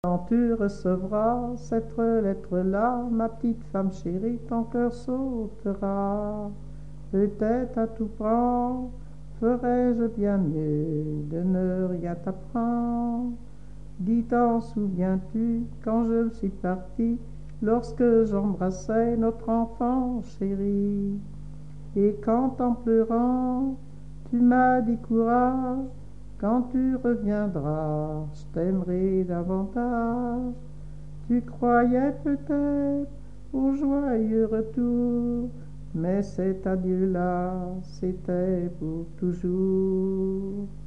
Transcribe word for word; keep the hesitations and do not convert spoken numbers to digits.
Quand tu recevras cette lettre-là, ma petite femme chérie, ton cœur sautera. Peut-être à tout prendre, ferais-je bien mieux de ne rien t'apprendre. Dis, t'en souviens-tu, quand je suis partie, lorsque j'embrassais notre enfant chéri, et quand en pleurant, tu m'as dit courage, quand tu reviendras, je t'aimerai davantage. Tu croyais peut-être au joyeux retour, mais cet adieu-là, c'était pour toujours.